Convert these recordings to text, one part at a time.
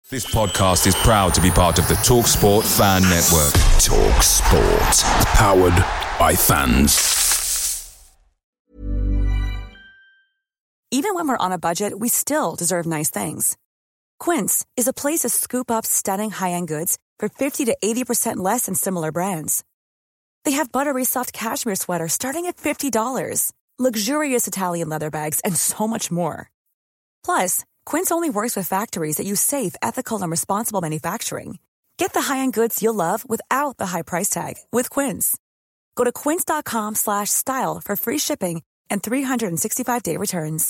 This podcast is proud to be part of the TalkSport Fan Network. TalkSport. Powered by fans. Even when we're on a budget, we still deserve nice things. Quince is a place to scoop up stunning high-end goods for 50 to 80% less than similar brands. They have buttery soft cashmere sweaters starting at $50, luxurious Italian leather bags, and so much more. Plus, Quince only works with factories that use safe, ethical, and responsible manufacturing. Get the high-end goods you'll love without the high price tag with Quince. Go to quince.com/style for free shipping and 365-day returns.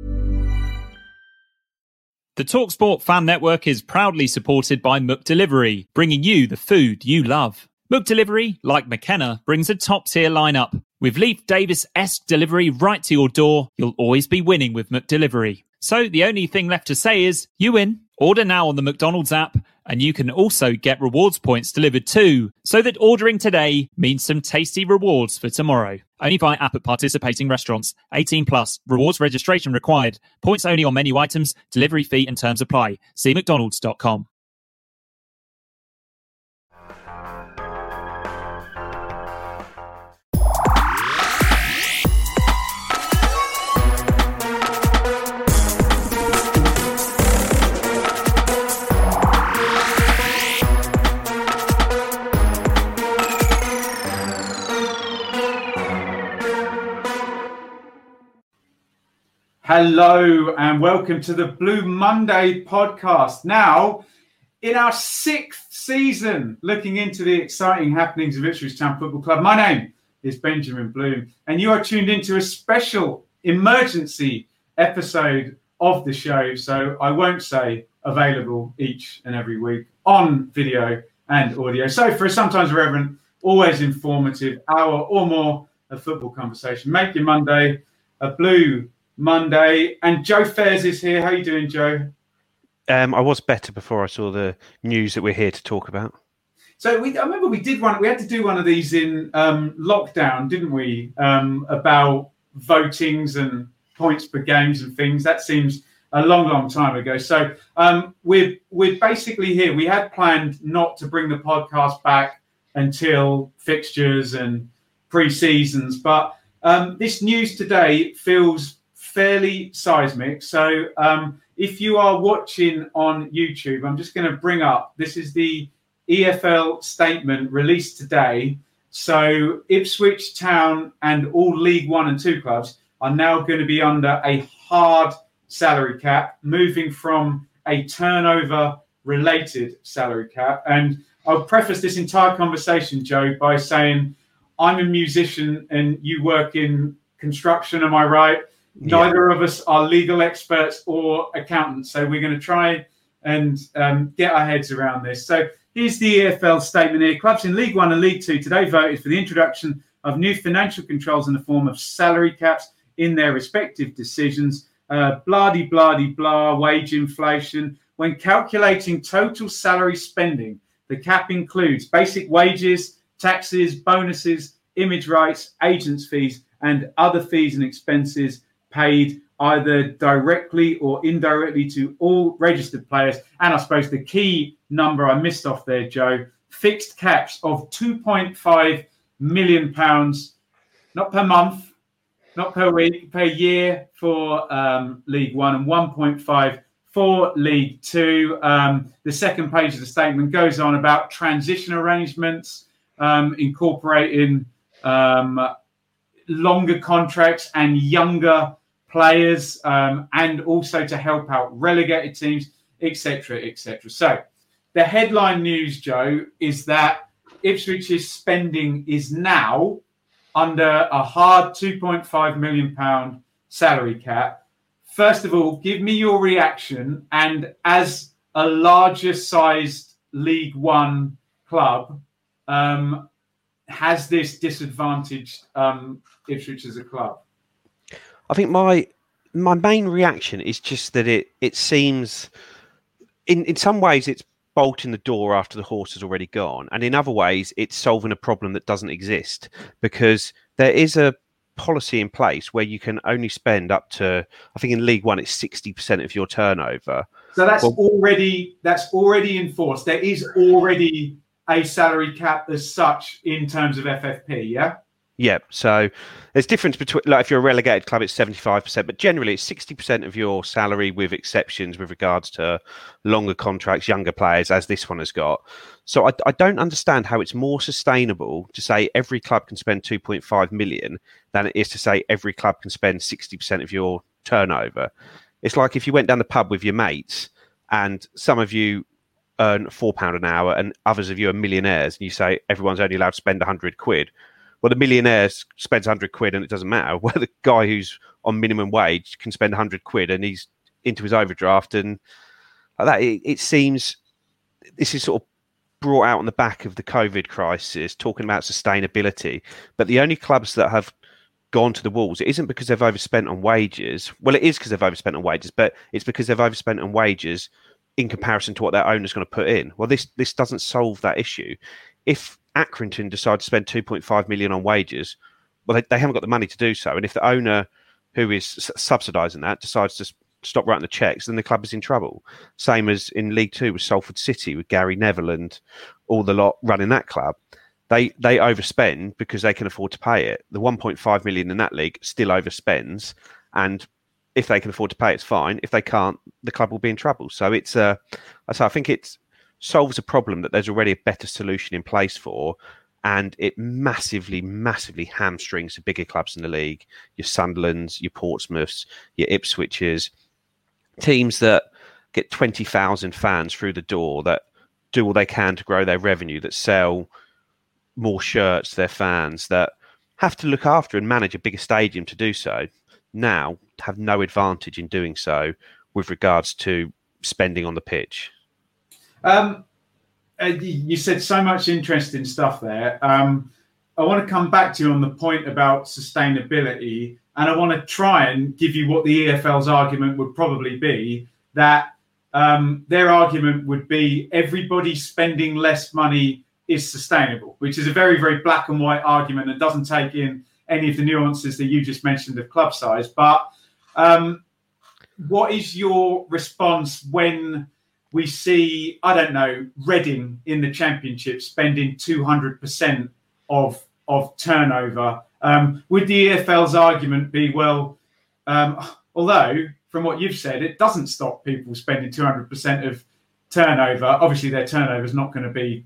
The TalkSport Fan Network is proudly supported by McDelivery, bringing you the food you love. McDelivery, like McKenna, brings a top-tier lineup. With Leif Davis-esque delivery right to your door, you'll always be winning with McDelivery. So the only thing left to say is, you win. Order now on the McDonald's app, and you can also get rewards points delivered too, so that ordering today means some tasty rewards for tomorrow. Only by app at participating restaurants. 18 plus. Rewards registration required. Points only on menu items. Delivery fee and terms apply. See mcdonalds.com. Hello and welcome to the Blue Monday podcast. Now, in our 6th season, looking into the exciting happenings of Ipswich Town Football Club. My name is Benjamin Bloom, and you are tuned into a special emergency episode of the show. So I won't say available each and every week on video and audio. So for a sometimes irreverent, always informative hour or more of football conversation, make your Monday a Blue Monday. And Joe Fairs is here. How are you doing, Joe? I was better before I saw the news that we're here to talk about. So I remember we did one. We had to do one of these in lockdown, didn't we? About votings and points per games and things. That seems a long, long time ago. So we're basically here. We had planned not to bring the podcast back until fixtures and pre-seasons, but this news today feels fairly seismic. So if you are watching on YouTube, I'm just going to bring up, this is the EFL statement released today. So Ipswich Town and all League 1 and 2 clubs are now going to be under a hard salary cap, moving from a turnover related salary cap. And I'll preface this entire conversation, Joe, by saying I'm a musician and you work in construction, am I right? Neither of us are legal experts or accountants, so we're going to try and get our heads around this. So here's the EFL statement here. Clubs in League 1 and League 2 today voted for the introduction of new financial controls in the form of salary caps in their respective decisions. Blah-de-blah-de-blah, wage inflation. When calculating total salary spending, the cap includes basic wages, taxes, bonuses, image rights, agents' fees, and other fees and expenses paid either directly or indirectly to all registered players. And I suppose the key number I missed off there, Joe, fixed caps of £2.5 million, not per month, not per week, per year for League 1 and 1.5 for League 2. The second page of the statement goes on about transition arrangements, incorporating longer contracts and younger players, and also to help out relegated teams, etc., etc. So the headline news, Joe, is that Ipswich's spending is now under a hard £2.5 million salary cap. First of all, give me your reaction. And as a larger sized League 1 club, has this disadvantaged Ipswich as a club? I think my main reaction is just that it seems, in some ways, it's bolting the door after the horse has already gone, and in other ways, it's solving a problem that doesn't exist, because there is a policy in place where you can only spend up to, I think in League One it's 60% of your turnover. So that's already enforced. There is already a salary cap as such in terms of FFP, yeah? Yeah, so there's difference between, like if you're a relegated club, it's 75%, but generally it's 60% of your salary with exceptions with regards to longer contracts, younger players, as this one has got. So I don't understand how it's more sustainable to say every club can spend 2.5 million than it is to say every club can spend 60% of your turnover. It's like if you went down the pub with your mates and some of you earn £4 an hour and others of you are millionaires and you say everyone's only allowed to spend 100 quid. Well, the millionaire spends 100 quid and it doesn't matter. Well, the guy who's on minimum wage can spend 100 quid and he's into his overdraft. And like that, it seems this is sort of brought out on the back of the COVID crisis, talking about sustainability. But the only clubs that have gone to the walls, it isn't because they've overspent on wages. Well, it is because they've overspent on wages, but it's because they've overspent on wages in comparison to what their owner's going to put in. Well, this doesn't solve that issue. If Accrington decide to spend 2.5 million on wages, well, they haven't got the money to do so. And if the owner, who is subsidising that, decides to stop writing the checks, then the club is in trouble. Same as in League Two with Salford City, with Gary Neville and all the lot running that club. They overspend because they can afford to pay it. The 1.5 million in that league still overspends, and if they can afford to pay, it's fine. If they can't, the club will be in trouble. So it's I think it solves a problem that there's already a better solution in place for, and it massively, massively hamstrings the bigger clubs in the league, your Sunderlands, your Portsmouths, your Ipswiches, teams that get 20,000 fans through the door, that do all they can to grow their revenue, that sell more shirts to their fans, that have to look after and manage a bigger stadium to do so, now have no advantage in doing so with regards to spending on the pitch. You said so much interesting stuff there. I want to come back to you on the point about sustainability, and I want to try and give you what the EFL's argument would probably be, that their argument would be everybody spending less money is sustainable, which is a very, very black and white argument and doesn't take in any of the nuances that you just mentioned of club size. But what is your response when we see, I don't know, Reading in the Championship spending 200% of turnover? Would the EFL's argument be, well, although from what you've said, it doesn't stop people spending 200% of turnover. Obviously, their turnover is not going to be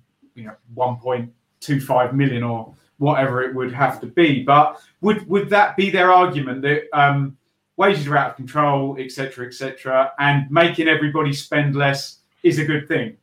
1.25 million or whatever it would have to be. But would that be their argument, that wages are out of control, etc., and making everybody spend less is a good thing?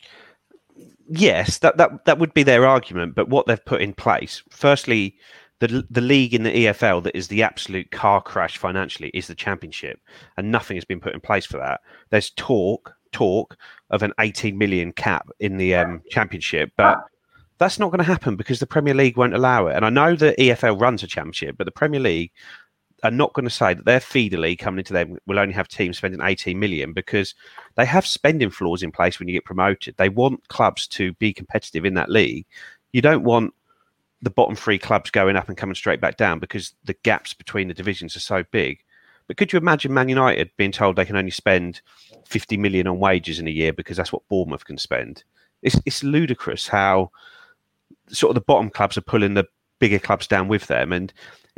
Yes, that would be their argument. But what they've put in place, firstly, the league in the EFL that is the absolute car crash financially is the Championship, and nothing has been put in place for that. There's talk of an 18 million cap in the Championship, but that's not going to happen because the Premier League won't allow it. And I know the EFL runs a Championship, but the Premier League are not going to say that their feeder league coming into them will only have teams spending 18 million, because they have spending floors in place when you get promoted. They want clubs to be competitive in that league. You don't want the bottom three clubs going up and coming straight back down because the gaps between the divisions are so big. But could you imagine Man United being told they can only spend 50 million on wages in a year because that's what Bournemouth can spend? It's ludicrous how sort of the bottom clubs are pulling the bigger clubs down with them, and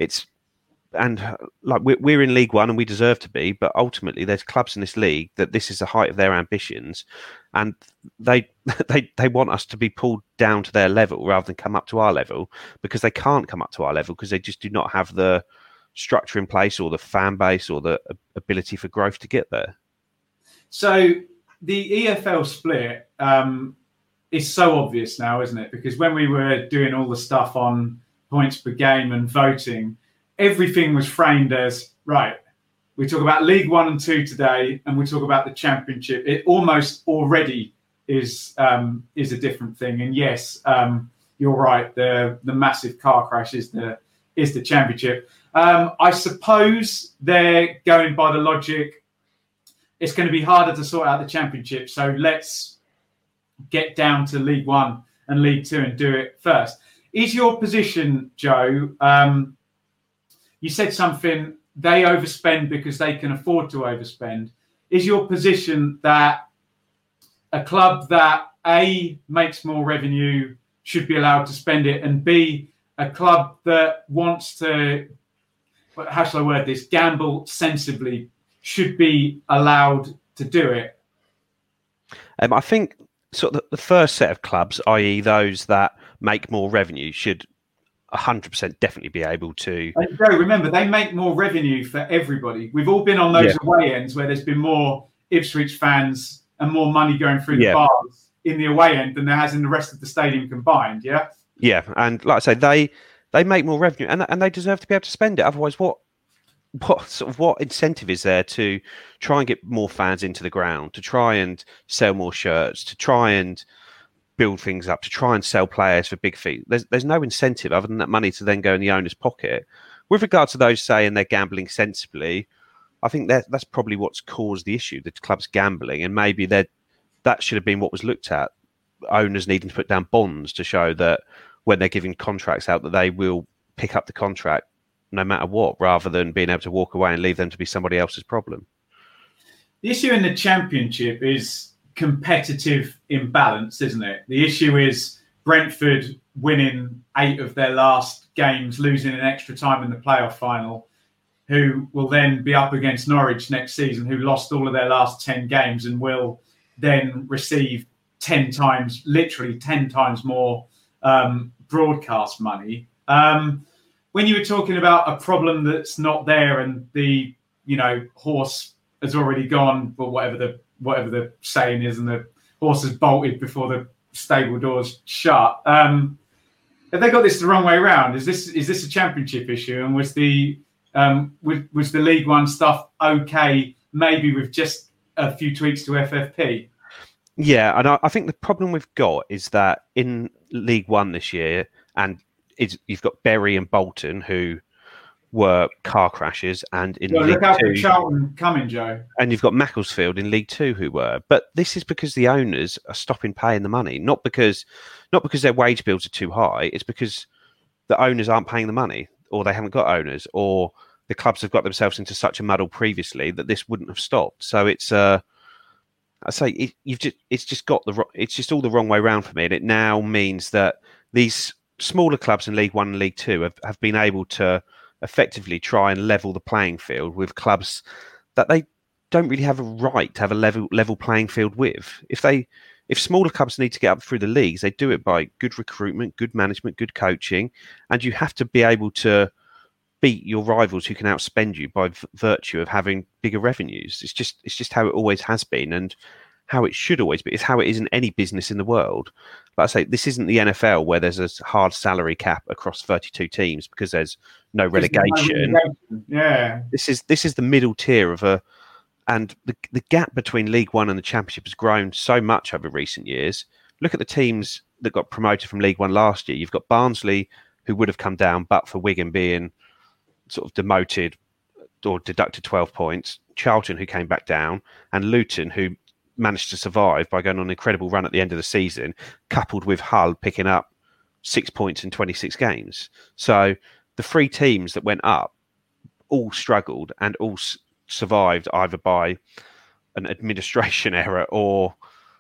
like we're in League One and we deserve to be, but ultimately there's clubs in this league that this is the height of their ambitions, and they want us to be pulled down to their level rather than come up to our level, because they can't come up to our level because they just do not have the structure in place or the fan base or the ability for growth to get there. So the EFL split is so obvious now, isn't it? Because when we were doing all the stuff on points per game and voting, everything was framed as, right, we talk about League 1 and 2 today, and we talk about the Championship. It almost already is a different thing. And yes, you're right, the massive car crash is the Championship. I suppose they're going by the logic, it's going to be harder to sort out the Championship, so let's get down to League 1 and League 2 and do it first. Is your position, Joe, you said something, they overspend because they can afford to overspend. Is your position that a club that A, makes more revenue should be allowed to spend it, and B, a club that wants to, how shall I word this, gamble sensibly should be allowed to do it? I think sort of the first set of clubs, i.e. those that make more revenue, should 100% definitely be able to. And Joe, remember, they make more revenue for everybody. We've all been on those away ends where there's been more Ipswich fans and more money going through the bars in the away end than there has in the rest of the stadium combined, yeah? Yeah, and like I say, they make more revenue and they deserve to be able to spend it. Otherwise, what incentive is there to try and get more fans into the ground, to try and sell more shirts, to try and build things up, to try and sell players for big fees? There's no incentive other than that money to then go in the owner's pocket. With regard to those saying they're gambling sensibly, I think that's probably what's caused the issue, the club's gambling, and maybe that should have been what was looked at. Owners needing to put down bonds to show that when they're giving contracts out that they will pick up the contract no matter what, rather than being able to walk away and leave them to be somebody else's problem. The issue in the Championship is competitive imbalance, isn't it? The issue is Brentford winning 8 of their last games, losing in extra time in the playoff final, who will then be up against Norwich next season, who lost all of their last 10 games and will then receive 10 times more broadcast money. When you were talking about a problem that's not there and the horse has already gone, or whatever the saying is, and the horse has bolted before the stable doors shut. Have they got this the wrong way around? Is this a Championship issue? And was the League One stuff okay? Maybe with just a few tweaks to FFP. Yeah, and I think the problem we've got is that in League One this year, you've got Bury and Bolton who were car crashes, and in League look out Two, for Charlton coming, Joe. And you've got Macclesfield in League Two who were. But this is because the owners are stopping paying the money, not because their wage bills are too high. It's because the owners aren't paying the money, or they haven't got owners, or the clubs have got themselves into such a muddle previously that this wouldn't have stopped. So it's it's just all the wrong way around for me, and it now means that these smaller clubs in League One and League Two have been able to effectively try and level the playing field with clubs that they don't really have a right to have a level playing field with. If smaller clubs need to get up through the leagues, they do it by good recruitment, good management, good coaching, and you have to be able to beat your rivals who can outspend you by virtue of having bigger revenues. It's just how it always has been, and how it should always be. It's how it is in any business in the world. Like I say, this isn't the NFL where there's a hard salary cap across 32 teams because there's no relegation. Yeah, this is the middle tier and the gap between League One and the Championship has grown so much over recent years. Look at the teams that got promoted from League One last year. You've got Barnsley, who would have come down but for Wigan being sort of demoted or deducted 12 points, Charlton, who came back down, and Luton, who managed to survive by going on an incredible run at the end of the season, coupled with Hull picking up 6 points in 26 games. So the 3 teams that went up all struggled and all survived either by an administration error or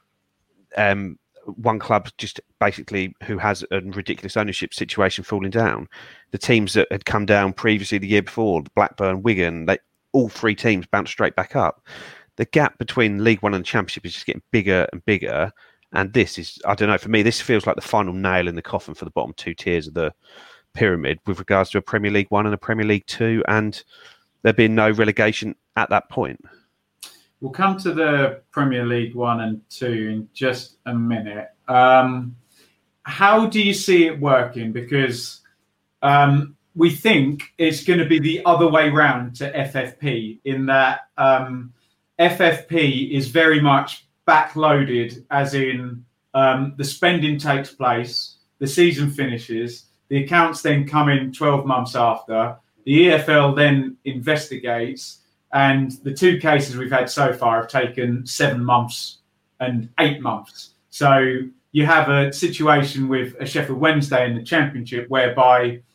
one club just basically who has a ridiculous ownership situation falling down. The teams that had come down previously the year before, Blackburn, Wigan, all 3 teams bounced straight back up. The gap between League One and the Championship is just getting bigger and bigger. And this is, I don't know, for me, this feels like the final nail in the coffin for the bottom 2 tiers of the pyramid with regards to a Premier League One and a Premier League Two, and there being no relegation at that point. We'll come to the Premier League 1 and 2 in just a minute. How do you see it working? Because we think it's going to be the other way round to FFP, in that FFP is very much backloaded, as in the spending takes place, the season finishes, the accounts then come in 12 months after, the EFL then investigates, and the 2 cases we've had so far have taken 7 months and 8 months. So you have a situation with a Sheffield Wednesday in the Championship whereby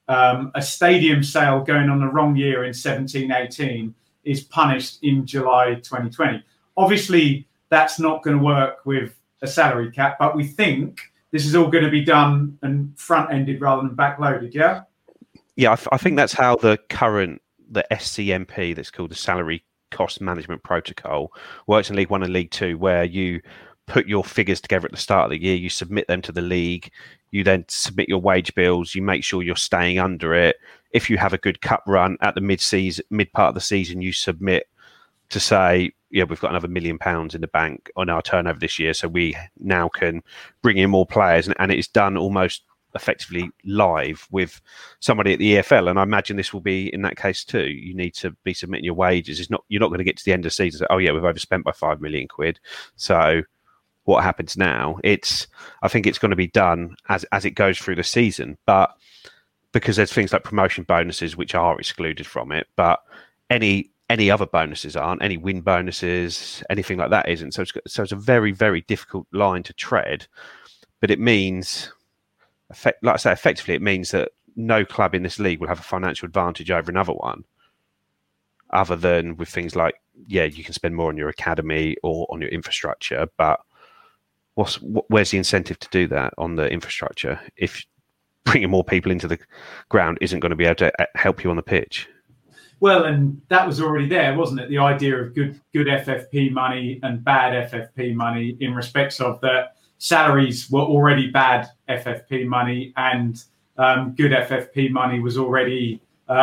a stadium sale going on the wrong year in 17-18 is punished in July 2020. Obviously, that's not going to work with a salary cap, but we think this is all going to be done and front-ended rather than back-loaded, yeah? Yeah, I think that's how the SCMP, that's called the Salary Cost Management Protocol, works in League One and League Two, where you put your figures together at the start of the year, you submit them to the league, you then submit your wage bills, you make sure you're staying under it. If you have a good cup run at the mid part of the season, you submit to say, yeah, we've got another £1 million in the bank on our turnover this year, so we now can bring in more players, and it is done almost effectively live with somebody at the EFL. And I imagine this will be in that case too. You need to be submitting your wages. You're not going to get to the end of the season and say, oh yeah, we've overspent by £5 million. So what happens now? I think it's going to be done as it goes through the season, but because there's things like promotion bonuses which are excluded from it, but any other bonuses aren't, any win bonuses, anything like that isn't. So it's a very, very difficult line to tread. But it means, like I say, effectively, it means that no club in this league will have a financial advantage over another one, other than with things like, yeah, you can spend more on your academy or on your infrastructure, but where's the incentive to do that on the infrastructure if bringing more people into the ground isn't going to be able to help you on the pitch? Well, and that was already there, wasn't it? The idea of good FFP money and bad FFP money, in respects of that salaries were already bad FFP money, and good FFP money was already,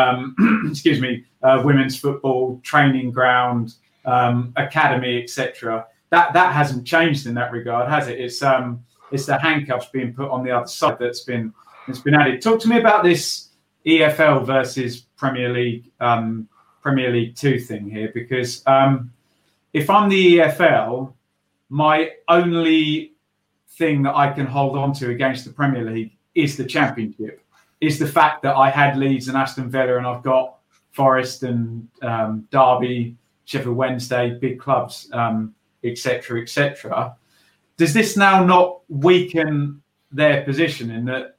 women's football, training ground, academy, etc. That hasn't changed in that regard, has it? It's the handcuffs being put on the other side that's been added. Talk to me about this EFL versus Premier League 2 thing here, because if I'm the EFL, my only thing that I can hold on to against the Premier League is the Championship, is the fact that I had Leeds and Aston Villa, and I've got Forest and Derby, Sheffield Wednesday, big clubs, etc., etc. Does this now not weaken their position in that,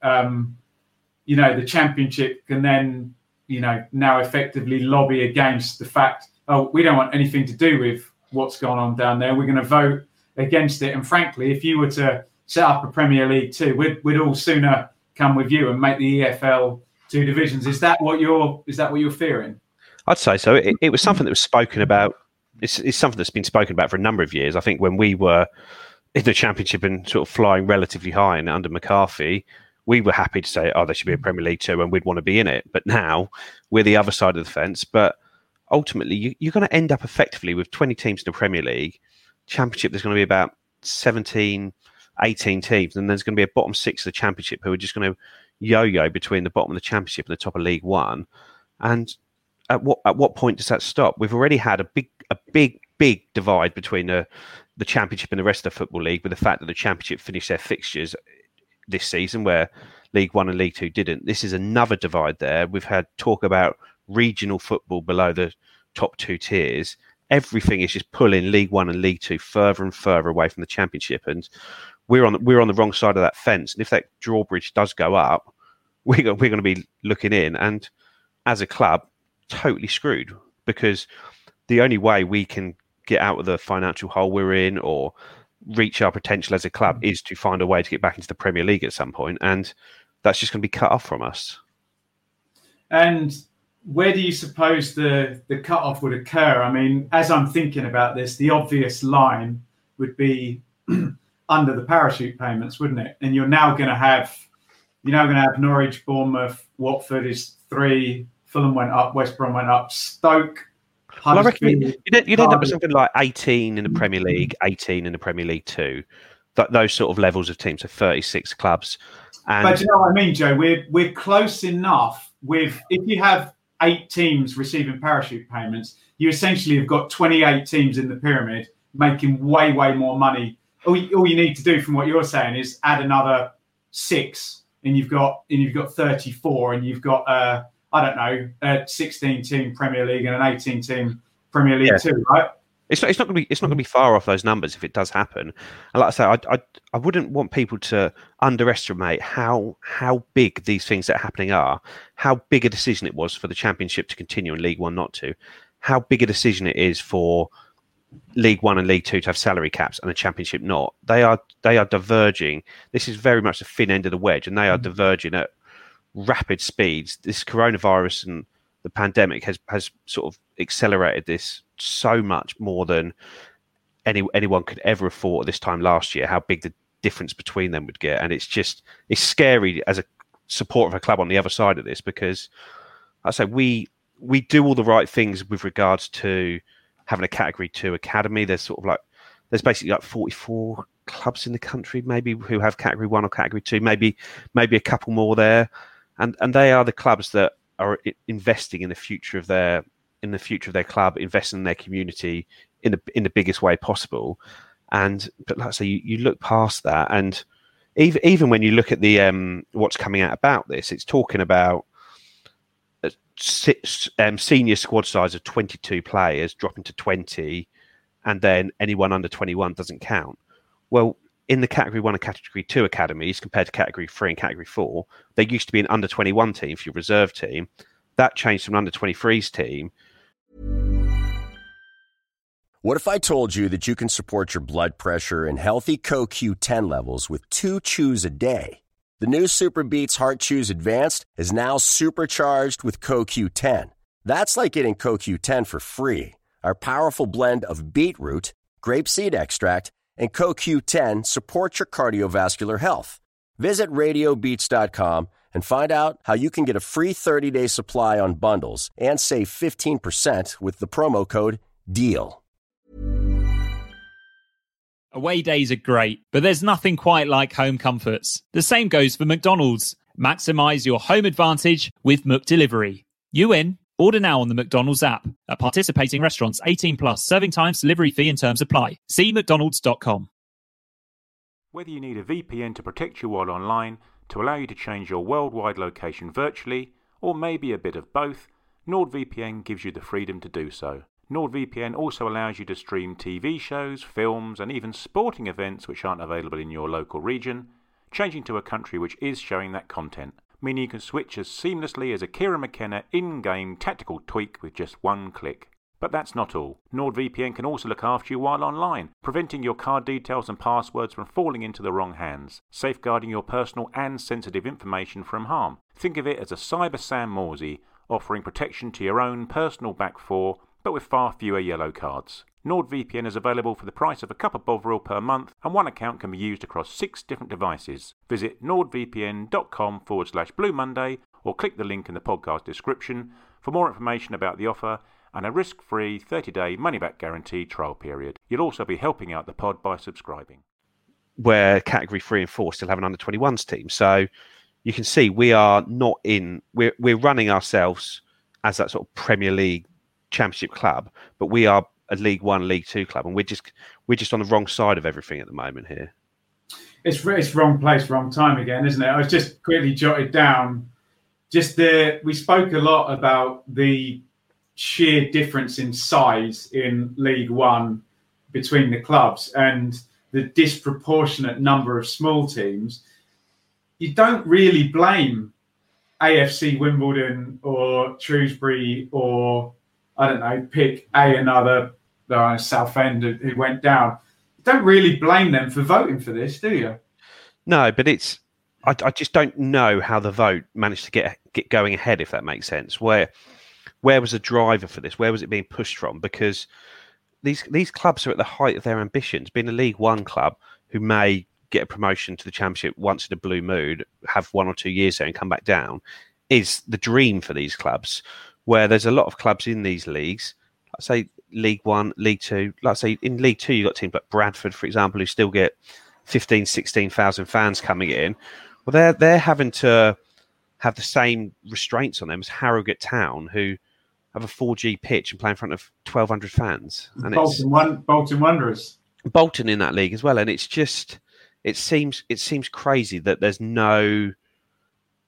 the Championship can then, now effectively lobby against the fact, oh, we don't want anything to do with what's gone on down there. We're going to vote against it. And frankly, if you were to set up a Premier League 2, we'd all sooner come with you and make the EFL 2 divisions. Is that what you're fearing? I'd say so. It was something that was spoken about. It's something that's been spoken about for a number of years. I think when we were in the Championship and sort of flying relatively high and under McCarthy, we were happy to say, oh, there should be a Premier League 2 and we'd want to be in it. But now we're the other side of the fence. But ultimately, you're going to end up effectively with 20 teams in the Premier League. Championship, there's going to be about 17, 18 teams. And there's going to be a bottom 6 of the Championship who are just going to yo-yo between the bottom of the Championship and the top of League One. And at what point does that stop? We've already had a big divide between the Championship and the rest of the Football League, with the fact that the Championship finished their fixtures this season where League One and League Two didn't. This is another divide there. We've had talk about regional football below the top 2 tiers. Everything is just pulling League One and League Two further and further away from the Championship, and we're on the wrong side of that fence. And if that drawbridge does go up, we're going to be looking in, and as a club, totally screwed, because the only way we can get out of the financial hole we're in or reach our potential as a club is to find a way to get back into the Premier League at some point, and that's just going to be cut off from us. And where do you suppose the cut-off would occur? I mean, as I'm thinking about this, the obvious line would be under the parachute payments, wouldn't it? And you're now going to have Norwich, Bournemouth, Watford is 3, Fulham went up, West Brom went up, Stoke. Well, I reckon you'd end up with something like 18 in the Premier League, 18 in the Premier League 2. Those sort of levels of teams, so 36 clubs. But you know what I mean, Joe? We're close enough with, if you have 8 teams receiving parachute payments, you essentially have got 28 teams in the pyramid making way, way more money. All you need to do, from what you're saying, is add another 6, and you've got 34, and you've got a 16-team Premier League and an 18-team Premier League 2, right? It's not going to be far off those numbers if it does happen. And like I say, I wouldn't want people to underestimate how big these things that are happening are. How big a decision it was for the Championship to continue and League One not to. How big a decision it is for League One and League Two to have salary caps and the Championship not. They are diverging. This is very much the thin end of the wedge, and they are diverging at rapid speeds. This coronavirus and the pandemic has sort of accelerated this so much more than anyone could ever have thought at this time last year, how big the difference between them would get. And it's scary as a supporter of a club on the other side of this, because I say we do all the right things with regards to having a Category 2 academy. There's basically 44 clubs in the country maybe who have Category 1 or Category 2, maybe a couple more there. And they are the clubs that are investing in the future of their club, investing in their community in the biggest way possible. But like I say, you look past that, and even when you look at the what's coming out about this, it's talking about senior squad size of 22 players dropping to 20, and then anyone under 21 doesn't count. Well, in the Category 1 and Category 2 academies, compared to Category 3 and Category 4, there used to be an under 21 team for your reserve team. That changed from an under 23s team. What if I told you that you can support your blood pressure and healthy CoQ10 levels with 2 chews a day? The new Super Beats Heart Chews Advanced is now supercharged with CoQ10. That's like getting CoQ10 for free. Our powerful blend of beetroot, grapeseed extract, and CoQ10 supports your cardiovascular health. Visit RadioBeats.com and find out how you can get a free 30-day supply on bundles and save 15% with the promo code DEAL. Away days are great, but there's nothing quite like home comforts. The same goes for McDonald's. Maximise your home advantage with McDelivery. You in? Order now on the McDonald's app. At participating restaurants, 18 plus, serving times, delivery fee and terms apply. See mcdonalds.com. Whether you need a VPN to protect you while online, to allow you to change your worldwide location virtually, or maybe a bit of both, NordVPN gives you the freedom to do so. NordVPN also allows you to stream TV shows, films, and even sporting events which aren't available in your local region, changing to a country which is showing that content, meaning you can switch as seamlessly as a Kieran McKenna in-game tactical tweak with just one click. But that's not all. NordVPN can also look after you while online, preventing your card details and passwords from falling into the wrong hands, safeguarding your personal and sensitive information from harm. Think of it as a Cyber Sam Morsey, offering protection to your own personal back four, but with far fewer yellow cards. NordVPN is available for the price of a cup of Bovril per month, and one account can be used across 6 different devices. Visit nordvpn.com/Blue Monday or click the link in the podcast description for more information about the offer and a risk-free 30-day money-back guarantee trial period. You'll also be helping out the pod by subscribing. Where Category 3 and 4 still have an under-21s team. So you can see we are not in... We're running ourselves as that sort of Premier League Championship club, but we are a League 1, League 2 club, and we're just on the wrong side of everything at the moment here. It's wrong place, wrong time again, isn't it? I was just quickly jotted down. We spoke a lot about the sheer difference in size in League 1 between the clubs and the disproportionate number of small teams. You don't really blame AFC Wimbledon or Shrewsbury or, I don't know, pick another Southend who went down. You don't really blame them for voting for this, do you? No, but I just don't know how the vote managed to get going ahead, if that makes sense. Where was the driver for this? Where was it being pushed from? Because these clubs are at the height of their ambitions. Being a League 1 club who may get a promotion to the Championship once in a blue moon, have 1 or 2 years there and come back down, is the dream for these clubs. Where there's a lot of clubs in these leagues, let's say League 1, League 2, let's say in League 2 you've got teams like Bradford, for example, who still get 15, 16,000 fans coming in. Well, they're having to have the same restraints on them as Harrogate Town, who have a 4G pitch and play in front of 1,200 fans. And Bolton Wanderers. Bolton in that league as well. And it's just, it seems crazy that there's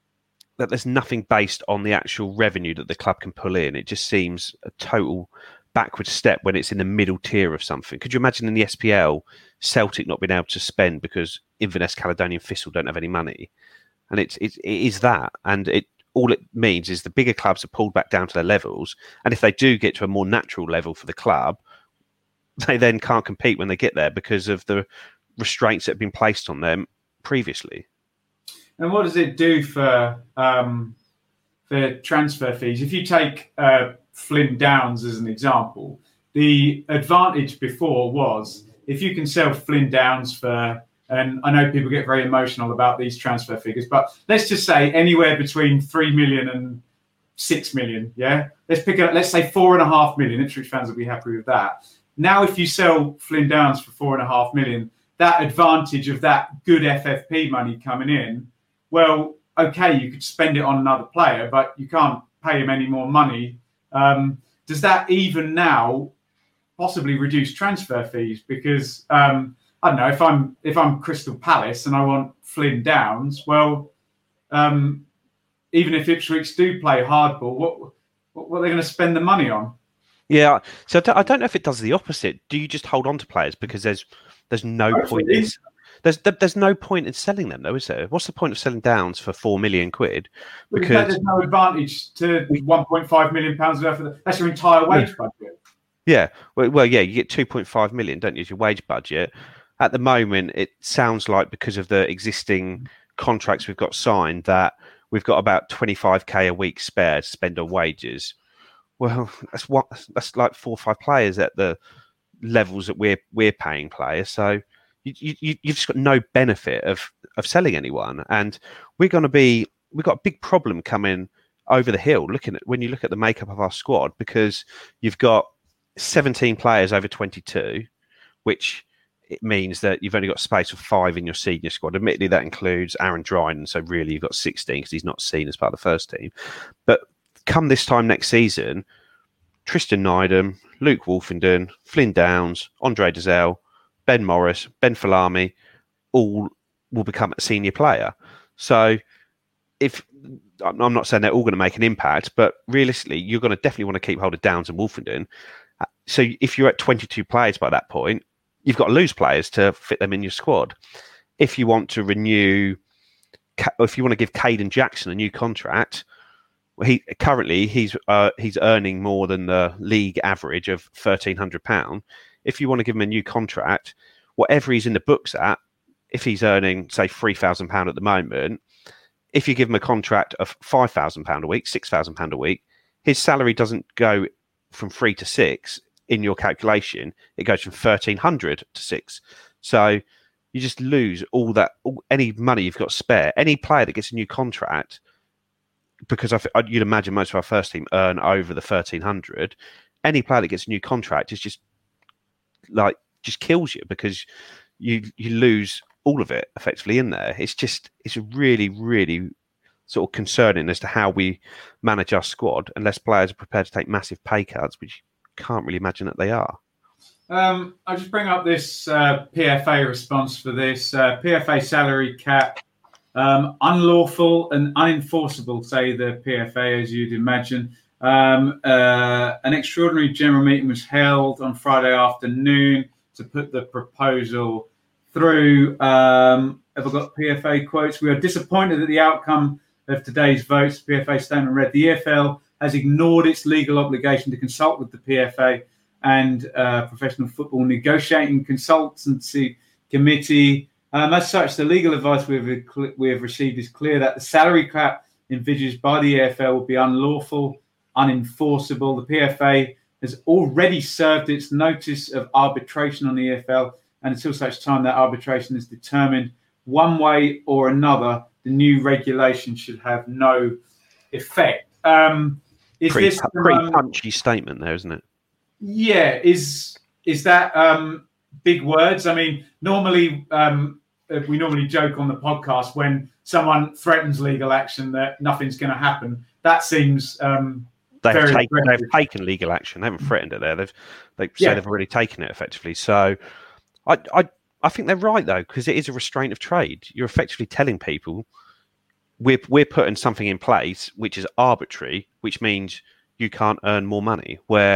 nothing based on the actual revenue that the club can pull in. It just seems a total backward step when it's in the middle tier of something. Could you imagine in the SPL, Celtic not being able to spend because Inverness, Caledonian, Thistle don't have any money? And it is that. And all it means is the bigger clubs are pulled back down to their levels. And if they do get to a more natural level for the club, they then can't compete when they get there because of the restraints that have been placed on them previously. And what does it do for transfer fees? If you take Flynn Downs as an example, the advantage before was if you can sell Flynn Downs for, and I know people get very emotional about these transfer figures, but let's just say anywhere between 3 million and 6 million. Yeah, let's say 4.5 million. Ipswich fans will be happy with that. Now, if you sell Flynn Downs for 4.5 million, that advantage of that good FFP money coming in, well, okay, you could spend it on another player, but you can't pay him any more money. Does that even now possibly reduce transfer fees? Because I don't know, if I'm Crystal Palace and I want Flynn Downs, well, even if Ipswich do play hardball, what are they going to spend the money on? Yeah, so I don't know if it does the opposite. Do you just hold on to players because there's no point? There's no point in selling them, though, is there? What's the point of selling Downs for £4 million? Because there's no advantage to £1.5 million worth of that's your entire wage budget. Yeah, well, yeah, you get 2.5 million, don't you, as your wage budget? At the moment, it sounds like because of the existing contracts we've got signed that we've got about 25k a week spare to spend on wages. Well, that's like 4 or 5 players at the levels that we're paying players. So you've just got no benefit of selling anyone, and we've got a big problem coming over the hill. When you look at the makeup of our squad, because you've got 17 players over 22, which it means that you've only got space for 5 in your senior squad. Admittedly, that includes Aaron Dryden, so really you've got 16 because he's not seen as part of the first team. But come this time next season, Tristan Nydam, Luke Wolfenden, Flynn Downs, Andre Dazelle, Ben Morris, Ben Falami, all will become a senior player. So I'm not saying they're all going to make an impact, but realistically, you're going to definitely want to keep hold of Downs and Wolfenden. So if you're at 22 players by that point, you've got to lose players to fit them in your squad. If you want to renew, if you want to give Caden Jackson a new contract, he's earning more than the league average of £1,300. If you want to give him a new contract, whatever he's in the books at, if he's earning say £3,000 at the moment, if you give him a contract of £5,000 a week, £6,000 a week, his salary doesn't go from 3 to 6 in your calculation. It goes from 1,300 to 6. So you just lose any money you've got spare. Any player that gets a new contract, because you'd imagine most of our first team earn over the 1,300. Any player that gets a new contract is just kills you because you lose all of it effectively in there. It's really, really sort of concerning as to how we manage our squad unless players are prepared to take massive pay cuts, which you can't really imagine that they are. I'll just bring up this PFA response for this. PFA salary cap. Unlawful and unenforceable, say the PFA, as you'd imagine. An extraordinary general meeting was held on Friday afternoon to put the proposal through. Have I got PFA quotes? We are disappointed at the outcome of today's votes. The PFA statement read, the EFL has ignored its legal obligation to consult with the PFA and Professional Football Negotiating Consultancy Committee. As such, the legal advice we have received is clear that the salary cap envisaged by the EFL will be unlawful, unenforceable. The PFA has already served its notice of arbitration on the EFL, and until such time that arbitration is determined one way or another, the new regulation should have no effect. Pretty punchy statement there, isn't it? Yeah. Is that big words? I mean, normally... we normally joke on the podcast when someone threatens legal action that nothing's going to happen. That seems they've taken legal action. They haven't threatened it there. They've already taken it effectively. So I think they're right though, because it is a restraint of trade. You're effectively telling people we're putting something in place which is arbitrary, which means you can't earn more money. Where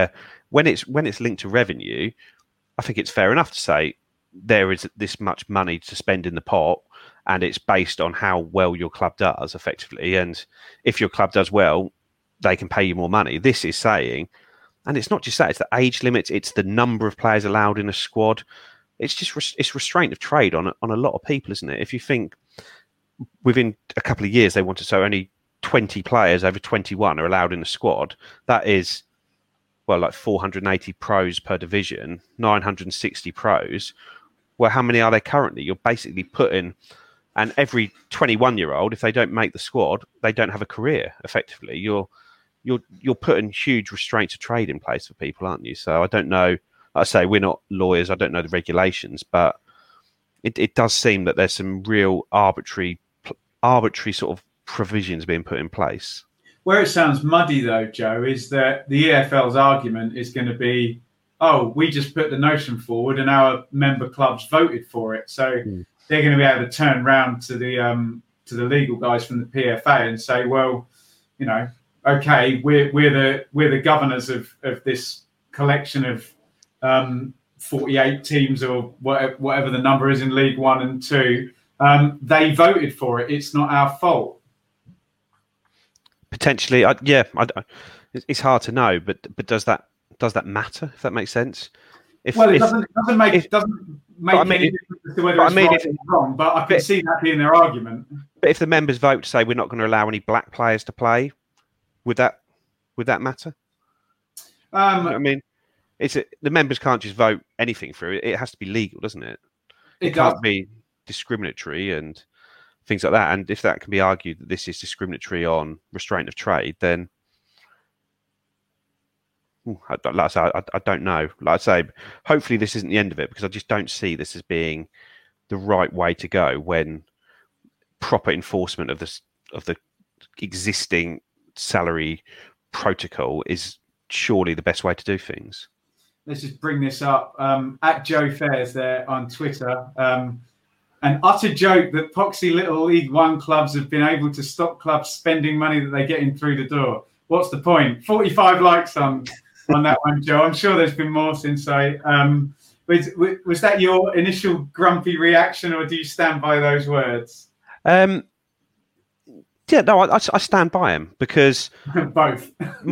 when it's linked to revenue, I think it's fair enough to say there is this much money to spend in the pot, and it's based on how well your club does effectively. And if your club does well, they can pay you more money. This is saying, and it's not just that, it's the age limits, it's the number of players allowed in a squad. It's just it's restraint of trade on a lot of people, isn't it? If you think within a couple of years they want to, so only 20 players over 21 are allowed in a squad, that is, well, like 480 pros per division, 960 pros. Well, how many are there currently? You're basically putting, and every 21-year-old, if they don't make the squad, they don't have a career. Effectively, you're putting huge restraints of trade in place for people, aren't you? So I don't know. Like I say, we're not lawyers. I don't know the regulations, but it does seem that there's some real arbitrary sort of provisions being put in place. Where it sounds muddy, though, Joe, is that the EFL's argument is going to be, oh, we just put the notion forward and our member clubs voted for it. So they're going to be able to turn around to the legal guys from the PFA and say, well, you know, okay, we're the governors of this collection of 48 teams or whatever the number is in League 1 and 2. They voted for it. It's not our fault. Potentially, it's hard to know, but does that matter? If that makes sense. It doesn't make any difference to whether it's right or wrong. But I can see that being their argument. But if the members vote to say we're not going to allow any black players to play, would that matter? I mean, the members can't just vote anything through. It has to be legal, doesn't it? It can't be discriminatory and things like that. And if that can be argued that this is discriminatory on restraint of trade, then like I say, I don't know. Like I say, hopefully this isn't the end of it, because I just don't see this as being the right way to go when proper enforcement of the existing salary protocol is surely the best way to do things. Let's just bring this up. At Joe Fairs there on Twitter. An utter joke that poxy little League One clubs have been able to stop clubs spending money that they get in through the door. What's the point? 45 likes on that one, Joe. I'm sure there's been more since I... was that your initial grumpy reaction, or do you stand by those words? Yeah, no, I stand by them, because... Both.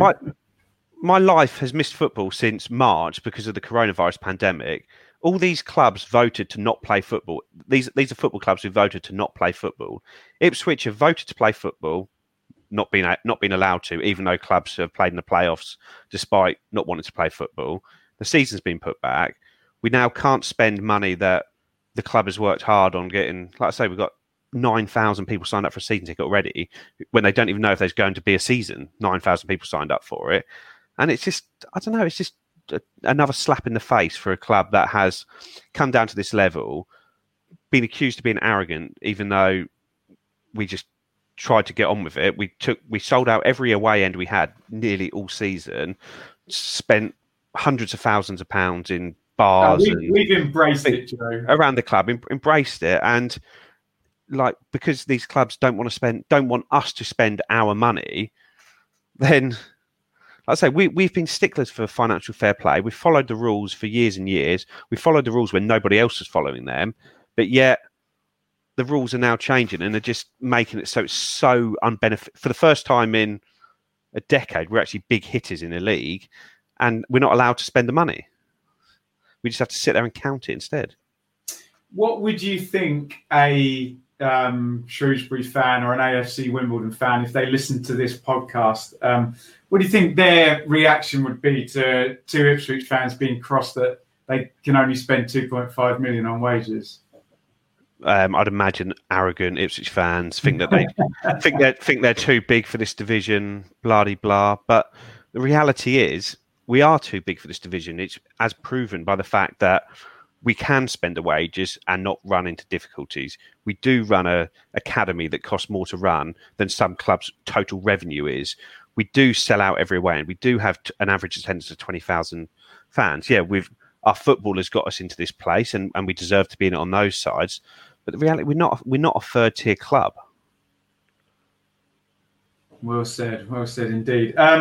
My life has missed football since March because of the coronavirus pandemic. All these clubs voted to not play football. These are football clubs who voted to not play football. Ipswich have voted to play football, not been allowed to, even though clubs have played in the playoffs despite not wanting to play football. The season's been put back. We now can't spend money that the club has worked hard on getting. Like I say, we've got 9,000 people signed up for a season ticket already, when they don't even know if there's going to be a season. 9,000 people signed up for it. And it's just, I don't know, it's just another slap in the face for a club that has come down to this level, been accused of being arrogant, even though we just tried to get on with it. We sold out every away end we had nearly all season, spent hundreds of thousands of pounds in bars. We've embraced it, Joe. Around the club, embraced it. And like, because these clubs don't want us to spend our money, then... Like I say, we've been sticklers for financial fair play. We've followed the rules for years and years. We followed the rules when nobody else was following them. But yet, the rules are now changing, and they're just making it so it's so unbeneficial. For the first time in a decade, we're actually big hitters in the league, and we're not allowed to spend the money. We just have to sit there and count it instead. What would you think a Shrewsbury fan or an AFC Wimbledon fan, if they listened to this podcast, what do you think their reaction would be to Ipswich fans being cross that they can only spend 2.5 million on wages? I'd imagine arrogant Ipswich fans think that they think they're too big for this division, blah de blah. But the reality is, we are too big for this division. It's as proven by the fact that we can spend the wages and not run into difficulties. We do run a academy that costs more to run than some clubs' total revenue is. We do sell out every away, and we do have an average attendance of 20,000 fans. Yeah, our football has got us into this place, and we deserve to be in it on those sides. But the reality, we're not a third-tier club. Well said indeed.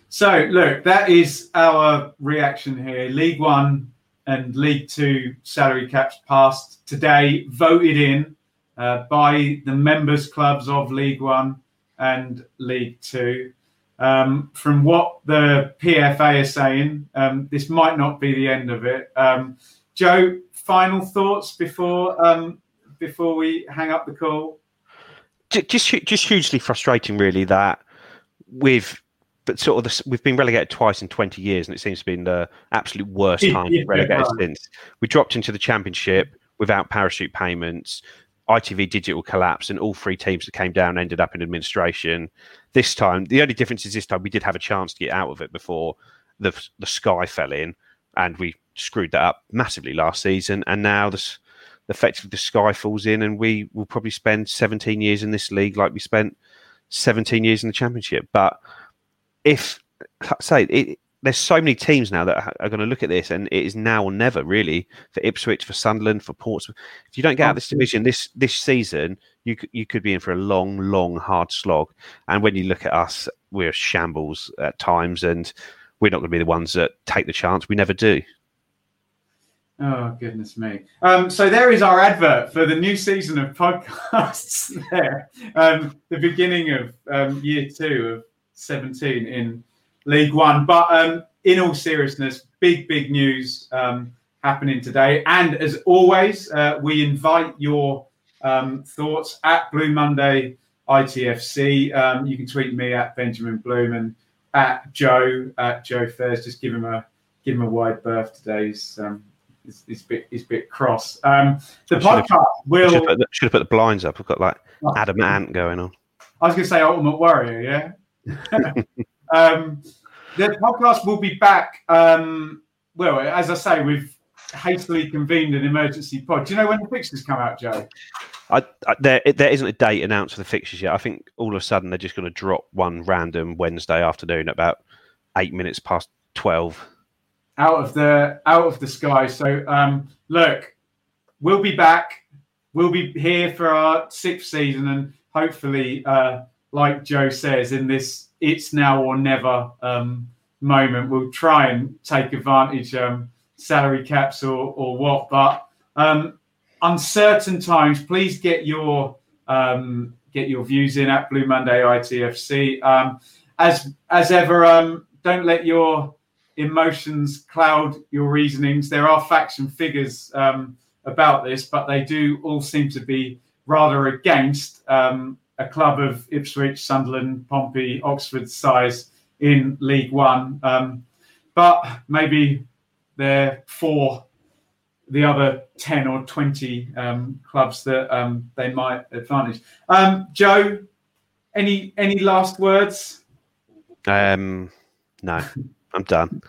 So, look, that is our reaction here. League One and League Two salary caps passed today, voted in by the members clubs of League One and League Two. From what the PFA is saying, this might not be the end of it. Joe, final thoughts before we hang up the call? Just hugely frustrating, really, that we've been relegated twice in 20 years, and it seems to be the absolute worst time relegated since. We dropped into the Championship without parachute payments. ITV Digital collapsed, and all three teams that came down ended up in administration. This time, the only difference is this time we did have a chance to get out of it before the sky fell in, and we screwed that up massively last season. And now effectively the sky falls in, and we will probably spend 17 years in this league like we spent 17 years in the Championship. But there's so many teams now that are going to look at this, and it is now or never, really, for Ipswich, for Sunderland, for Portsmouth. If you don't get out of this division this season, you could be in for a long, hard slog. And when you look at us, we're shambles at times, and we're not going to be the ones that take the chance. We never do. Oh, goodness me. So there is our advert for the new season of podcasts there. The beginning of year 2 of 17 in League One. But in all seriousness, big news happening today. And as always, we invite your thoughts at Blue Monday ITFC. You can tweet me at Benjamin Bloom and at Joe Fairs. Just give him a wide berth today. He's a bit cross. The podcast will... Should have put the blinds up. I've got like Adam Ant going on. I was going to say Ultimate Warrior, yeah? The podcast will be back. Well, as I say, we've hastily convened an emergency pod. Do you know when the fixtures come out, Joe? There isn't a date announced for the fixtures yet. I think all of a sudden they're just going to drop one random Wednesday afternoon at about 8 minutes past 12. Out of the sky. So look, we'll be back. We'll be here for our 6th season, and hopefully, like Joe says, in this it's now or never moment, we'll try and take advantage salary caps or what. But uncertain times, please get your views in at Blue Monday ITFC. As ever, don't let your emotions cloud your reasonings. There are facts and figures about this, but they do all seem to be rather against a club of Ipswich, Sunderland, Pompey, Oxford size in League One. But maybe they're for the other 10 or 20 clubs that they might advantage. Joe, any last words? No, I'm done.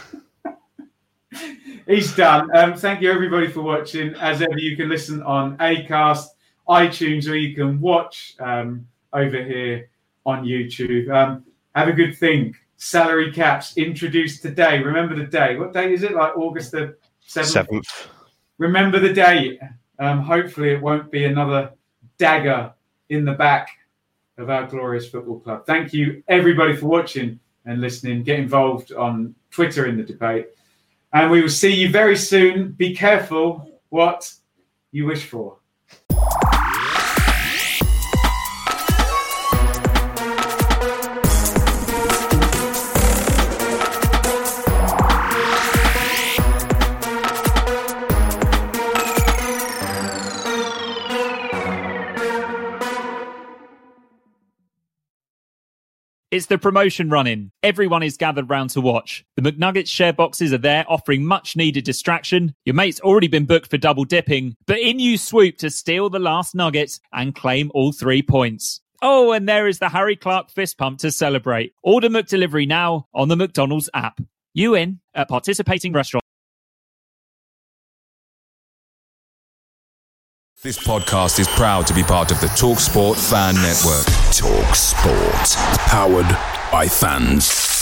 He's done. Thank you, everybody, for watching. As ever, you can listen on Acast, iTunes, or you can watch over here on YouTube. Have a good think. Salary caps introduced today. Remember the day. What day is it? Like August the 7th? Remember the date. Hopefully it won't be another dagger in the back of our glorious football club. Thank you, everybody, for watching and listening. Get involved on Twitter in the debate. And we will see you very soon. Be careful what you wish for. It's the promotion run-in. Everyone is gathered round to watch. The McNuggets share boxes are there, offering much-needed distraction. Your mate's already been booked for double dipping, but in you swoop to steal the last nugget and claim all 3 points. Oh, and there is the Harry Clark fist pump to celebrate. Order McDelivery now on the McDonald's app. You in at participating restaurants. This podcast is proud to be part of the TalkSport Fan Network. TalkSport. Powered by fans.